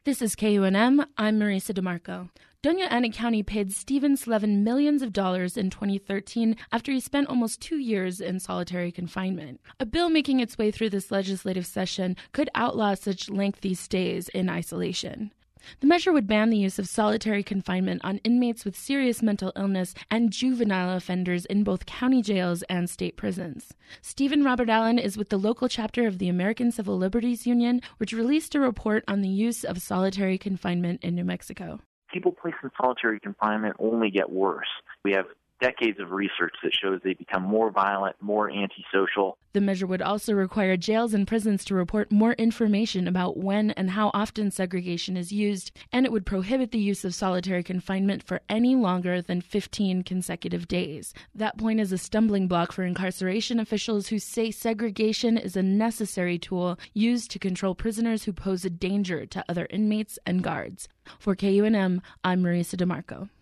This is KUNM. I'm Marisa DeMarco. Doña Ana County paid Stephen Slevin millions of dollars in 2013 after he spent almost 2 years in solitary confinement. A bill making its way through this legislative session could outlaw such lengthy stays in isolation. The measure would ban the use of solitary confinement on inmates with serious mental illness and juvenile offenders in both county jails and state prisons. Stephen Robert Allen is with the local chapter of the American Civil Liberties Union, which released a report on the use of solitary confinement in New Mexico. People placed in solitary confinement only get worse. We have decades of research that shows they become more violent, more antisocial. The measure would also require jails and prisons to report more information about when and how often segregation is used, and it would prohibit the use of solitary confinement for any longer than 15 consecutive days. That point is a stumbling block for incarceration officials who say segregation is a necessary tool used to control prisoners who pose a danger to other inmates and guards. For KUNM, I'm Marisa DeMarco.